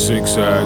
Zigzag.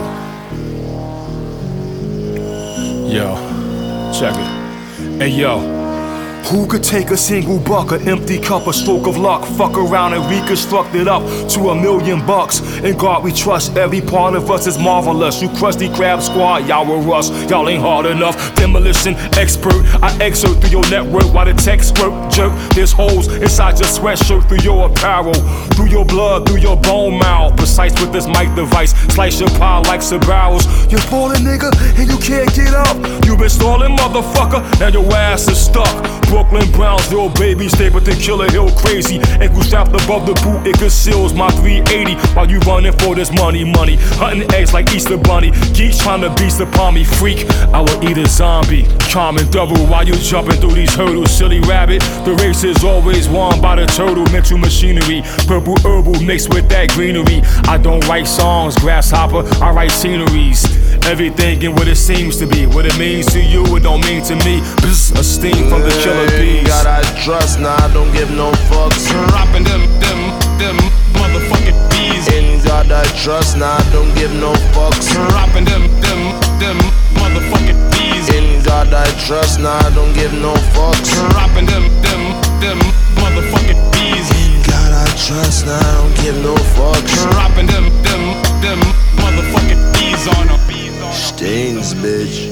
Yo, check it. Hey yo, who could take a single buck, an empty cup, a stroke of luck, fuck around and reconstruct it up to $1,000,000? In God we trust, every part of us is marvelous. You crusty crab squad, y'all were rust, y'all ain't hard enough. Demolition expert, I excerpt through your network while the text squirt jerk. There's holes inside your sweatshirt, through your apparel, through your blood, through your bone marrow. Precise with this mic device, slice your pie like Sabaros. You're falling, nigga, and you can't get up. You been stalling, motherfucker, now your ass is stuck. Brooklyn, Brownsville, baby, Stapleton, Killer Hill, crazy. Ankle strapped above the boot, it conceals my 380. While you running for this money, hunting eggs like Easter Bunny. Geeks trying to beast upon me, freak, I will eat a zombie. Calm and double while you jumping through these hurdles, silly rabbit. The race is always won by the turtle, mental machinery. Purple herbal mixed with that greenery. I don't write songs, grasshopper, I write sceneries. Everything and what it seems to be. What it means to you, it don't mean to me. Bzz, a steam from the killer bees. God I trust, nah, I don't give no fucks. Dropping them motherfucking bees. In God I trust, nah, I don't give no fucks. Dropping them motherfucking bees. In God I trust, nah, I don't give no fucks. Dropping them motherfucking bees. In God I trust, nah, I don't give no fucks. Dropping them motherfucking bees on them. Stains, bitch.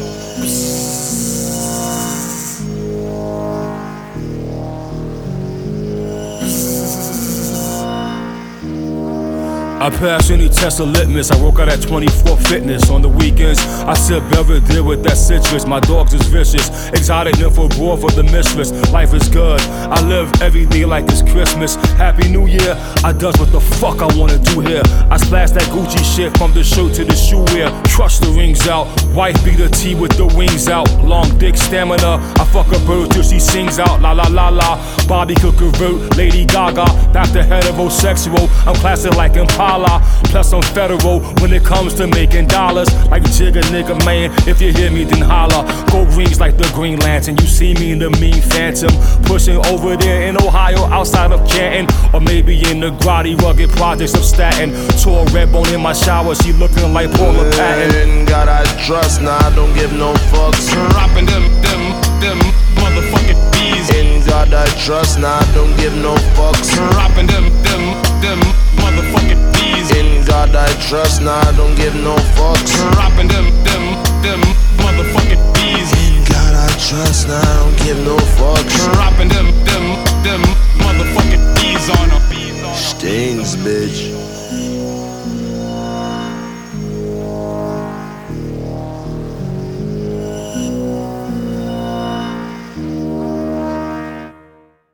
I pass any test of litmus. I work out at 24 Fitness. On the weekends, I sip Belvedere with that citrus. My dogs is vicious, exotic nympho boy for the mistress. Life is good, I live every day like it's Christmas. Happy New Year, I does what the fuck I wanna do here. I splash that Gucci shit from the shirt to the shoe wear. Crush the rings out, wife beat the T with the wings out. Long dick stamina, I fuck a bird till she sings out. La la la la, Bobby could convert Lady Gaga back to heterosexual. I'm classic like Impala. Plus I'm federal when it comes to making dollars. Like Jigga nigga man, if you hear me then holla. Gold rings like the Green Lantern, you see me in the mean phantom. Pushing over there in Ohio outside of Canton. Or maybe in the grotty rugged projects of Staten. Tall red bone in my shower, she looking like Paula Patton. In God I trust, nah, I don't give no fucks. Dropping them motherfucking bees. In God I trust, nah, I don't give no fucks. Dropping them motherfucking bees. In God I trust, nah, I don't give no fucks. Dropping them motherfucking bees. In God I trust, nah, I don't give no fucks. Dropping them motherfucking bees on them. Stains, bitch.